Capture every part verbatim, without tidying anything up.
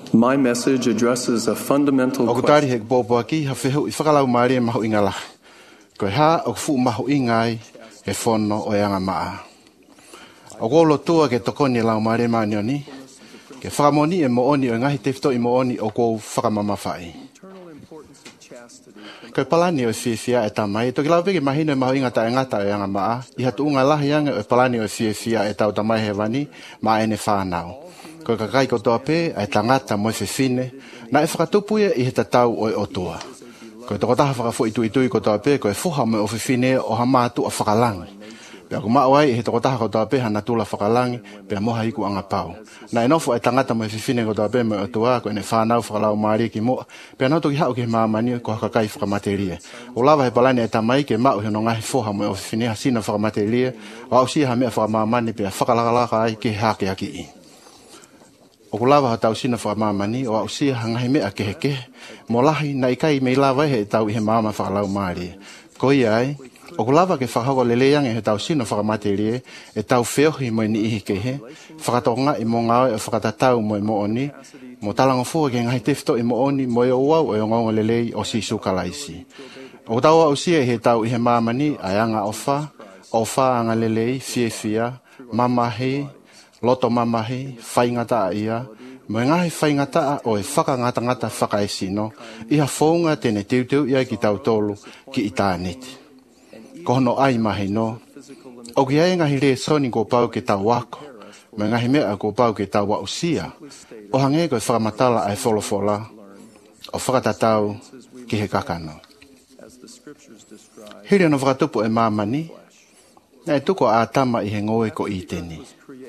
My message addresses a fundamental O kutari he popo aki ha fehu I whakalau maari e mahu inga lahi. Koe ha o fu mahu ingai he fono o eanga maa. O kolo tua ke tokoni lau maari maani oni. Ke whakamoni e mooni o ngahi tefto I mooni o kou whakamamawhai. Koe palani o fiafia e tamai. Toki lau peke mahino e mahu inga ta e ngata o eanga maa. I hatu unga lahi anga o palani o fiafia e tau tamai he wani maa ene whanau. Koe kakai kotoa pe ai tangata mo fefine na e whakatupu ia I he tatau o e otua. Koe toko taha whakafo I tui tui kotoa pe koe fuha mo o fefine o hamatu a whakalangi. Pea ku maawai he toko taha kotoa pe hana tula whakalangi pea moha iku anga pau. Na e nofo ai tangata mo fefine kotoa pe mo e otua koe ne whanau whakalau maari ki moa. Pea nautoki hao ki he maamani ko hakakai whakamateria. O lava he palani e tamai ke mau he no ngahi fuha mo o fefine hasina whakamateria. O au siha mea whakamamani pea whakalakalaka ai ke hake aki I. O kulawa ha tau sina whakamamani o au sia hangahi mea kehe kehe. Mo lahi na ikai mei lawa he tau I he maama whakalau maari. Ko ia ai, o kulawa ke whakahoko leleange he tau sina whakamaterie e tau whiohi mo ni ihi kehe. Whakatonga I mo ngau e whakatatau mo I mo oni. Mo talango fua ke ngahi tefto I mo oni mo e o wau e o ngongo lelei o sisu kalaisi. O tau au sia he tau I he maamani ai anga ofa, ofa anga lelei, fie fia, mamahi, loto mamahi, whaingata ia, mo ngahi whaingata o e whakangata ngata whakaesino, iha whaunga tene tiuteu ia ki tau tolu ki I tāneti. Kohono ai mahi no, o ki ai ngahi le soni ko pau ke tau wako, mo ngahi mea ko pau ke tau wa usia, o hange koe whakamatala ai wholofola, o whakatatau ki he kakano. Hiri no whakatupu e mamani, na e tuko a tama I he ngoe ko I teni.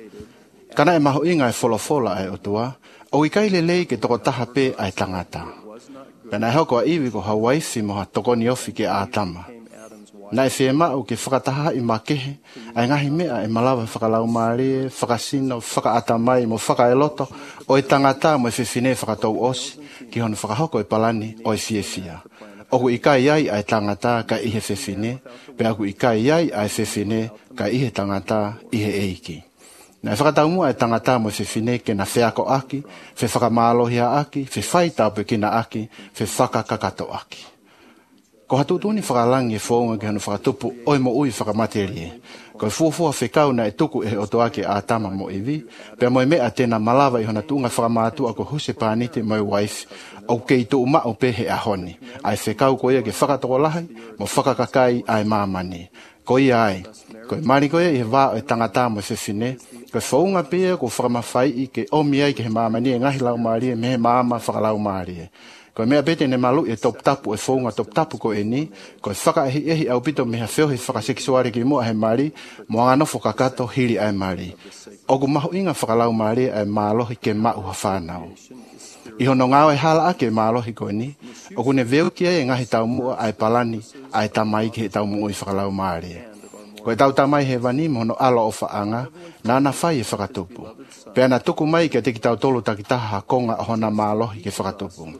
Kana e maho inga e wholofola ai otua, o I kai lelei ke toko taha pe ai tangata. Pena e hoko a iwi ko hawaifi moha tokoni ofi ke ātama. Na e whie mau ke whakataha I makehe, ai ngahi mea e malawa whakalau maare, whakasino, whakaatamai mo whakaeloto, o e tangata mo e whiwhine whakatou osi, ki hono whakahoko e palani o e whiewhia. Oku I kai ai ai tangata ka ihe whiwhine, pe aku I kai ai ai whiwhine ka ihe tangata ihe eiki. Na whakatau mua e tangata mo whiwhine ke na whiako aki, whi whakamalohia aki, whi whaitaupe kina aki, whi whakakakato aki. Ko hatutuni whakalangi e whaunga ki hanu whakatupu oi mo ui whakamaterie. Ko e fuafua whikau na e tuku e oto ake a tama mo iwi, pia mo e mea tēnā malawa I hona tunga whakamātua ko huse pānite mo e waifi, o kei tu umau pe he ahoni. Ai whikau ko ia ke whakatoko lahai, mo whakakakai ai māmani. Ko ia ai, ko e mari ko ia I he wā o e tangata mo whiwhine, ko e whaunga pia ko whakamawhai I ke omi ai ke he māmani e ngahi lau maari e me he māma whakalau maari e. Ko mea pete ne malu e top tapu e whaunga top tapu ko e ni, ko e whaka ehi ehi au pito me ha whiohi whakaseksuari ki mua he maari, mo anganofo kakato hiri ai maari. Ogu mahu inga whakalau maari ai mālohi ke mau ha whanau. I hono ngāo e hala ake mālohi ko e ni, ogu ne veu ki e ngahi tau mua ai palani ai tamai ki he tau mua I whakalau maari. Ko e tau tamai he wani mono alo o whaanga, nana whai e whakatupu. Pea na tuku mai ke teki tau tolu takitaha konga hona mālohi ke whakatupu.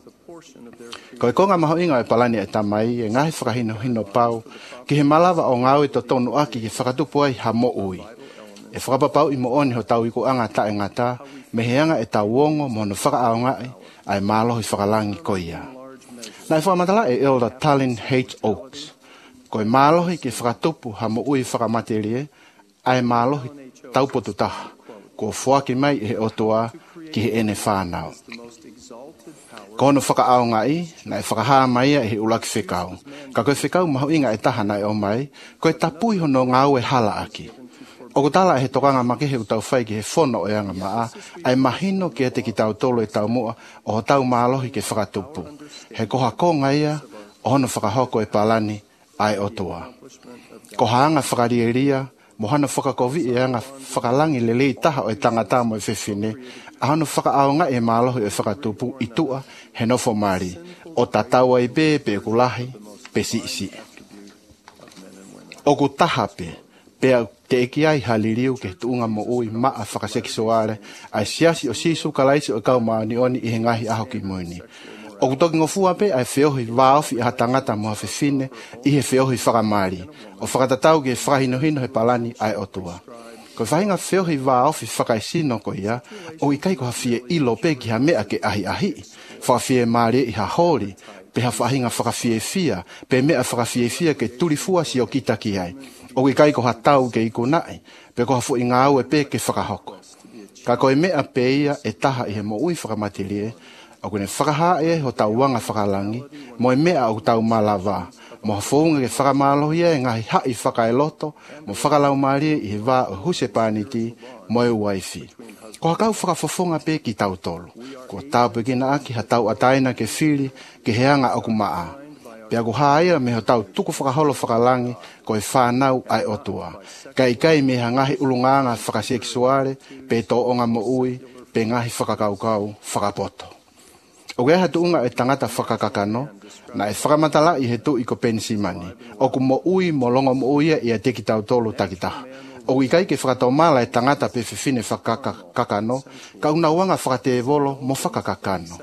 Ko e konga maho inga e palani e tamai e ngahi whakahino hino pau ki he malawa o ngau e to tonu aki ki whakatupu ai ha mo ui. E whakapapau I mo oni ho tau iku anga ta e ngata me he anga e tau wongo mono whakaao ngai ai mālohi whakalangi ko ia. Na e whakamatala e Elder Tallinn H. Oaks. Ko e mālohi ki whakatupu ha mo ui whakamaterie ai mālohi taupotu taha. Ko whuaki mai e otoa ki he ene whanau. Kono whakaao ngai, na e whakahaa mai e he ulaki whekau. Ka koe whekau mahu inga e taha nai o mai, koe tapui hono ngau e hala aki. O ko tala e he tokanga makehe u tau whai ki he whono e anga maa, ai mahino ki e te ki tau tolo e tau mua o ho tau mālohi ke whakatupu. He koha ko ngaia, o hono whakahoko e palani ai otua. Koha anga whakarieria, mo hana whakakovi e anga whakalangi lelei taha o e tangata mo e whiwhine, a hana whakaaonga e mālohi e whakatupu I tua he nofo mari, o tataua I pe pe kulahi, pe si isi. O ku taha pe, pe te eki ai haliriu ke tuunga mo ui maa whakaseksuare, ai siasi o sisu kalaisi o kau maani oni I he ngahi aho ki muini. O ku toki ngofua pe ai whiohi waofi a tangata mo hawhiwhine I he whiohi whakamari. O whakatatau ke whakahinohino he palani ai otua. Ko whainga whio hi wā ofi whakaisino ko ia, o i kai ko hawhie ilo pe ki ha mea ke ahi ahi. Whakawhie maare i ha hori, pe ha whahinga whakawhie fia, pe mea whakawhie fia ke turi fua si o kita ki ai. O i kai ko ha tau ke i kunai, pe ko ha fu i ngā au e pe ke whakahoko. Ka koe mea pe ia e taha i he mo ui whakamatilie, o kune whakaha e ho tau wanga whakalangi, mo e mea o tau malawa, mo hafonga ke whakamalohi e ngahi hai whakae loto, mo whakalau maari i he wā o huse pāniti, mo e waifi. Ko hakau whakafofonga pe ki tau tolu, ko tau pe kina aki ha tau ataina ke whiri, ke heanga oku maa. Pea ko haia me ho tau tuku whakaholo whakalangi, ko e whanau ai otua. Kai kai me ha ngahi ulunganga whakaseksuare, pe to onga mo ui, pe ngahi whakakaukau, whakapoto. O kea hatu unga e tangata whakakakano, na e whakamatala i he tu i ko pensimani. O ku mo ui mo longo mo uia i a teki tau tolu takitaha. O i kai ke whakatau mala e tangata pe whiwhine whakakakano, ka una wanga whakate volo mo whakakakano.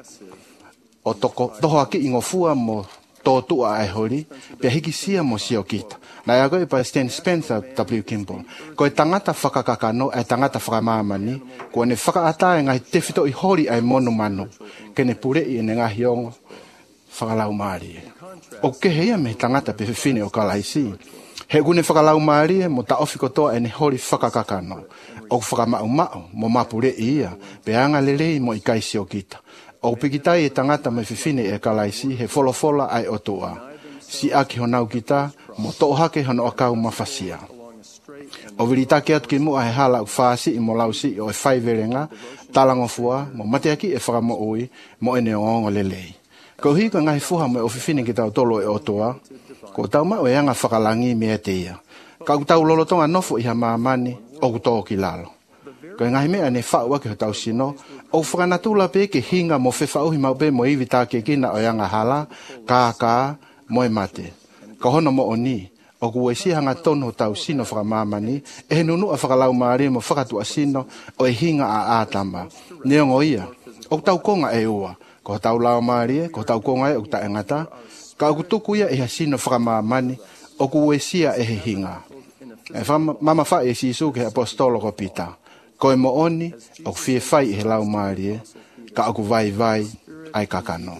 O toko, toho aki ingofua mo tō tua ai hori, pia hiki sia mo sio kita. Na ia koe pa Stan Spencer W. Kimball. Ko e tangata whakakakano, e tangata whakamamani, ko ne whakaata e ngai tewhito i hori ai monu manu, ke ne pure i ne ngahi ongo, whakalau maari. O ke heia me tangata pe whiwhine o kalaisi. He gune whakalau maari mo ta ofi kotoa e ne hori whakakakano. O whakamau mao, mo mapure i ia, pe anga lelei mo i kaisi o kita. O pikitai e tangata me whiwhine e kalaisi he wholofola ai o toa. Si aki honau kita, mo tohake hono akau mawhasia. O viritake atu ki mua he hala u whaasi i mo lausi o e whaiverenga, talangofua, mo mateaki e whakamo ui, mo ene o ongo lelei. Ko hiko ngahi fuha mo e o whiwhine ki tau tolo e o toa, ko tau mau e anga whakalangi mea te ia. Ka u tau lolotonga nofo i ha maamani, o kutoa ki lalo. Ko ngahi mea ne whaua ki ho tau sino, o whakanatula pe ke hinga mo whewhauhi mau pe mo iwi tāke kina o anga hala, kā kā, mo e mate. Ka hono mo o ni, o kue si hanga tono tau sino whakamamani, e he nunu a whakalau maari mo whakatua sino o e hinga a ātama. Neongo ia, o tau konga e ua, ko tau lau maari, ko tau konga e o ta engata, ka o kutuku ia e ha sino whakamamani, o kue sia e he hinga. E mama wha e sisu ke apostolo ko pita. Ko e mo oni, o fie whai he lau maari, ka aku vai vai, ai kakano.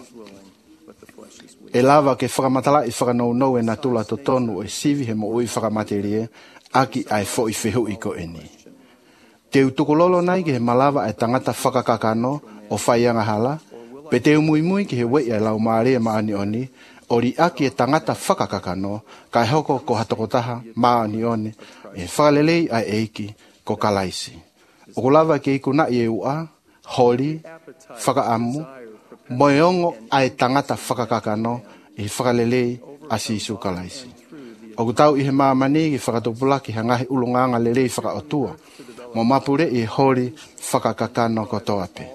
E lava ke whakamatala i whakanou nou e natula to tonu e sivi he mo ui whakamaterie, aki ai fo i whehu i ko eni. Te utukololo nai ke he malava e tangata whakakakano o whaianga hala, pe te umui mui ke he wei ai lau maari e maani oni, ori aki e tangata whakakakano, kai hoko ko hatokotaha maani oni, e whakalelei ai eiki ko kalaisi. O kulava ke iku na i e ua, hori, whakaamu, moeongo ai tangata whakakakano i whakalelei a sisu kalaisi. O kutau i he maamani ki whakatupulaki hangahi ulunganga lelei whakaotua, mo mapure i hori whakakakano kotoape.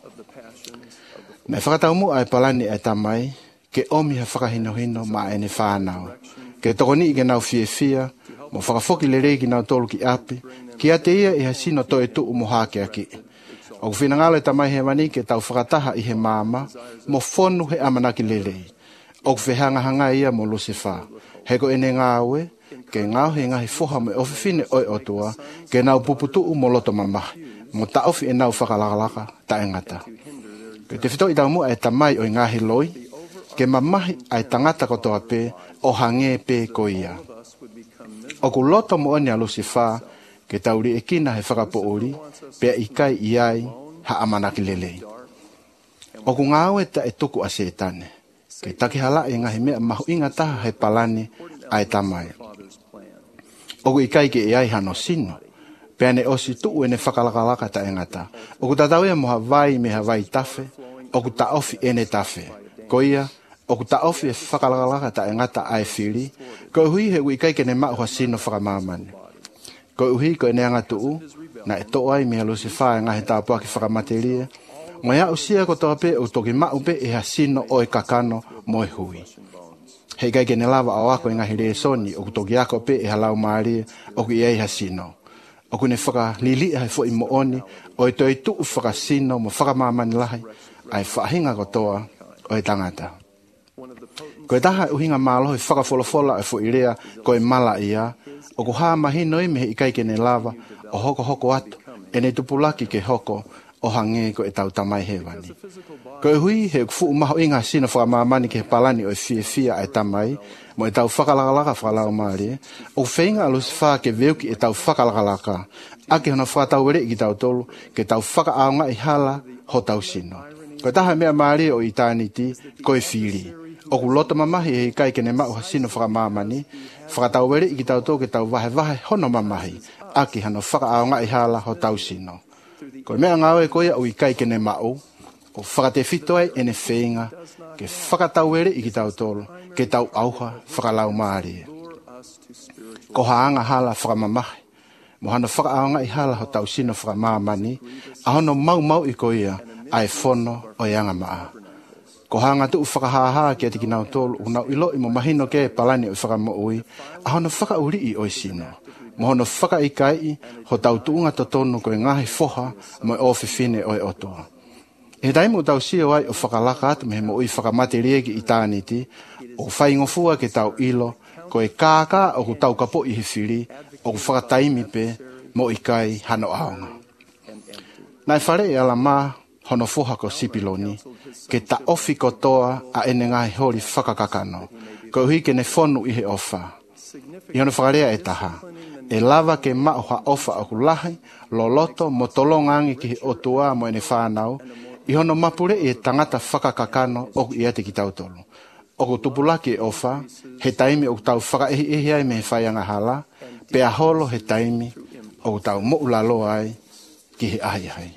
Me whakataumu ai palani ai tamai, ke omi ha whakahinohino ma ene whanau. Ke tokoni i ke nau fie fia, mo whakafoki lelei ki nau tolu ki api, ki ate ia i ha sino to e tu umo hake aki. O kuwhinangalo e tamai he mani ke tau whakataha i he mama, mo fonu he amanaki lelei. O kuwhehanga hanga ia mo Lucifer. Heko ene ngāwe, ke ngāo he ngahi foha mo e ofifine oi otua, ke nau puputu u mo loto mamahi, mo ta ofi e nau whakalakalaka ta engata. Ke te whito i tau mua e tamai o i ngahi loi, ke mamahi ai tangata kotoa pe, o hange pe ko ia. O ku loto mo oni a Lucifer, ke tauri e kina he whakapouri, pea ikai iai ha amanaki lelei. O ku ngāwe ta e tuku a setane, ke take hala e ngahi mea mahu inga taha he palani ai tamai. O ku ikai ke iai hano sino, pea ne osi tuu e ne whakalakalaka ta engata. O ku tatau e moha vai me ha vai tafe, o ku ta ofi ene tafe. Ko ia, o ku ta ofi e whakalakalaka ta engata ai whiri, ko hui he ku ikai ke ne maua sino whakamamani. Ko uhi ko ene anga tuu, na e to ai mea Lucifer ngahi tāpua ki whakamateria, mo ia usia ko toa pe o toki mau pe e hasino o e kakano mo e hui. Hei kai kene lava o ako e ngahi reesoni o kutoki ako pe e halau maari o ki ei hasino. O kune whaka lili hai fo i mo oni o e toi tuu whakasino mo whakamamani lahi ai whahinga ko toa o e tangata. Koe taha uhinga malo he whakawholofola e fu irea koe mala ia. O ku haa mahino i mehe ikai kene lava o hoko hoko atu. E ne tupulaki ke hoko o hange ko e tau tamai hewani. Koe hui he kufu umaho inga sino whakamamani ke palani o e fia fia e tamai. Mo e tau whakalaka whakalau maari. O whainga alus wha ke veuki e tau whakalaka. Ake hona whakatau were i ki tau tolu ke tau whakaaonga i hala ho tau sino. Koe taha mea maari o itaniti koe whiri. O ku loto mamahi e kai kene mau hasino whakamamani. Whakatau were i ki tau tolu ke tau wahe wahe hono mamahi. Ake hana whakaaonga i hala ho tau sino. Koe mea ngawe koe o i kai kene mau. O whakate fito ai ene whenga. Ke whakatau were i ki tau tolu ke tau auha whakalau maari. Ko haanga hala whakamamahi. Mohana whakaaonga i hala ho tau sino whakamamani. Ahono mau mau i koea ai whono o ianga maa. Ko hanga tu whakahaha ki ati ki nau tolu unau ilo i mo mahino ke palani o whakamoui. Ahono whakauri i oi sino. Mohono whakaikai ho tau tuunga totonu koe ngahi foha mo e ofifine o e otoa. E taimu tau sio ai o whakalaka atu mehe mo ui whakamate riegi i tāniti o whaingofua ke tau ilo koe kāka o ku tau kapo i hifiri o ku whakataimi pe mo i kai hano aonga. Nai whare e ala maa hono foha ko sipiloni ke ta ofi kotoa a ene ngai hori whakakakano ko hui ke ne whonu i he ofa. I hono whakarea e taha. E lava ke mao ha ofa o ku lahi loloto mo tolongangi ki he otua mo ene whanau. I hono mapure e tangata whakakakano o i ate ki tautolu. O ku tupulaki e ofa, he taimi o ku tau whakaehi ehi ai me he whaianga hala, pe a holo he taimi o ku tau mo ulalo ai ki he ahi hai.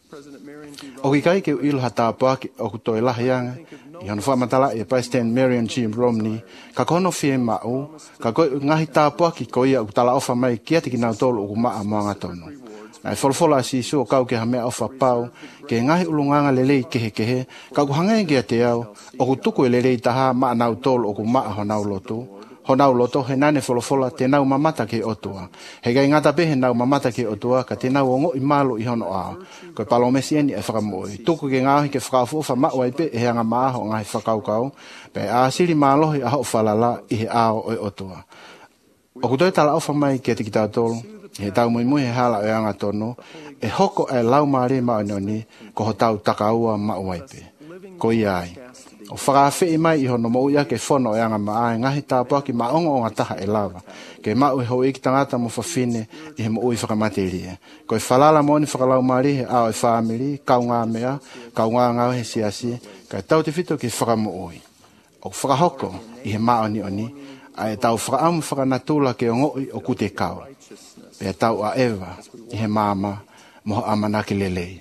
O ki kai ke u ilo hata apaki o ku toi lahianga, i hono whamatala e President Marion G. Romney, ka kono fie mau, ka koe ngahi tāpuaki ko ia u tala ofa mai ki ate ki nau tolu o ku maa moanga tonu. Ai folfola si so kau ke hamea ofa pau ke ngahi ulunganga lelei kehe kehe ka ku hangai ke te au o ku tuku e lelei taha ma nau tol o ku ma ho nau lotu ho nau lotu he nane folfola te nau mamata ke otua he gai ngata pe he nau mamata ke otua ka te nau ongo i malu i hono a ko palomesi eni e whakamoi tuku ke ngahi ke whakafu fa ma wai pe he anga ma ho ngai whakau kau pe a siri malohi a ho falala i he ao o otua o ku toi tala ofa mai ke te ki tau tolu he tau mui mui he hala e anga tono, e hoko e lau maare ma anoni, ko ho tau takaua ma uaipe. Ko iai. O whakawhi i mai i hono mo uia ke whono e anga maa, ngahi tāpuaki ma ongo o ngataha e lava. Ke ma ui hoi ki tangata mo whawhine i he mo ui whakamateria. Ko i whalala mo ni whakalau maare he ao e whamiri, kau ngā mea, kau ngā ngau he siasi, ka tau te whito ki whakamo ui. O whakahoko i he maa oni oni, a e tau whakaamu whakanatula ke o ngoi o kute kau. Pea tau a ewa i he mama moho amanaki lelei.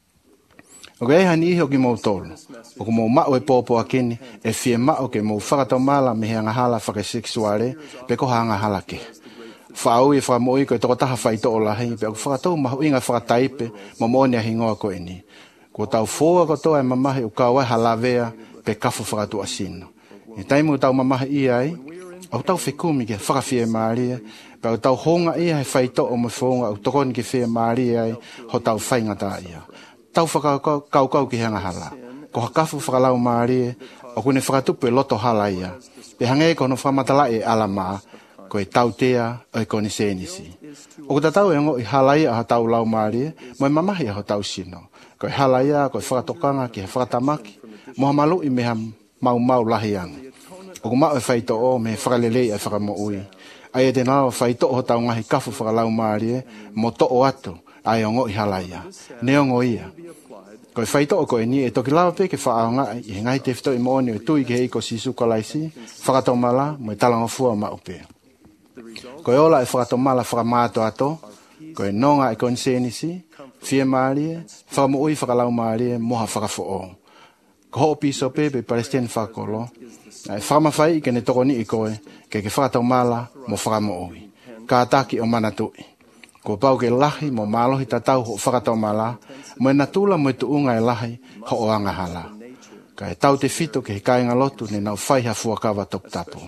O ke ehani iho ki mou tolu. O ku mou mao e pōpō a kini e fie mao ke mou whakatau mala me he angahala whakaseksuare pe ko hanga hala ke. Whaau i whakamoi ko e toko taha whaito o lahi pe o ku whakatau mahu inga whakataipe mo mōni a hingoa ko eni. Ko tau fōa ko toa e mamahi o kawai halavea pe kafu whakatu asino. I taimu tau mamahi i ai, au tau whekumi ke whakawhie maaria pa tau honga ia he whaito o me whonga au tokoni ki whea maari ai ho tau whainga tā ia. Tau whakakau kau kau ki hanga hala. Ko hakafu whakalau maari o kune whakatupu e loto hala ia. Pe hange kono whamatala e alama ko e tau tea o e koni senisi. O kuta tau e ngo i hala ia ho tau lau maari mo e mamahi ho tau sino. Ko e hala ia ko e whakatokanga ki he whakatamaki moha malu i meha mau mau lahianga. O kumau e whaito o me whakalelei e whakamo ui. Ai e te nao whaito o tau ngahi kafu whakalau maari e, mo to o atu, ai o ngoi halaia. Ne o ngoi ia. Ko e whaito o ko e ni e toki lawa pe ke whaao ngai, i he ngai te whito i mooni o tui ke heiko si sukalaisi, whakatau mala, mo e talanga fua ma upe. Ko e ola e whakatau mala whakamaato ato, ko e nonga e konsenisi, fie maari e, whakamu ui whakalau maari e, moha whakafo o. Ko ho piso pe pe Palestine whakolo, ai whamawhai ke ne toko ni i koe, ke ke whakatau mala mo whakamo ui. Ka ataki o manatui. Ko pau ke lahi mo malohi tatau ho whakatau mala, mo e natula mo e tuunga e lahi ho o anga hala. Ka e tau te fito ke he kainga lotu ne nau whaiha fuakawa tok tapu.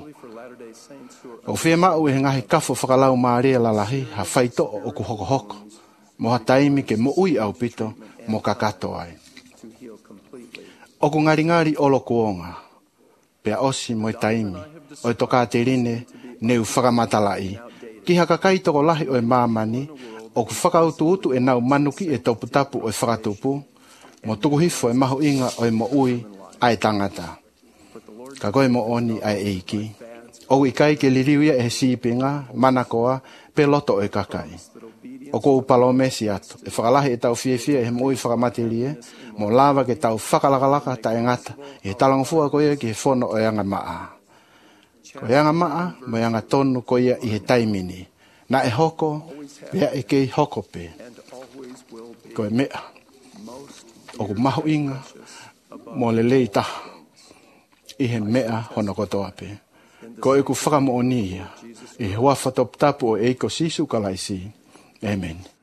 O whia mau e ngahi kafo whakalau maaria la lahi ha whaito o ku hoko hoko. Mo ha taimi ke mo ui au pito mo kakato ai. O ku ngari ngari olo kuonga. pea osi mo taimi, o toka te rine, neu whakamatalai. Ki haka kai toko lahi o e mamani, o ku whakautu utu e nau manuki e topu tapu o e whakatupu, mo tuku hifo e mahu inga o e mo ui ai tangata. Ka koe mo oni ai eiki. O i kai ke liriuia e sipinga, manakoa, pe loto o e kakai. O ko upalo mesi atu. E whakalahi e tau fie fie e mo ui whakamatilie, mo lava ke tau whakalakalaka ta e ngata, e talangfua ko ia ki he whono o eanga maa. Ko eanga maa, mo eanga tonu ko ia i he taimini. Na e hoko, pea e kei hoko pe. Ko e mea. O ku mahu inga, mo le lei taha. I he mea hono kotoa pe. Ko e ku whakamo o nia. I hua whatop tapu o eiko sisu kalaisi. Amen.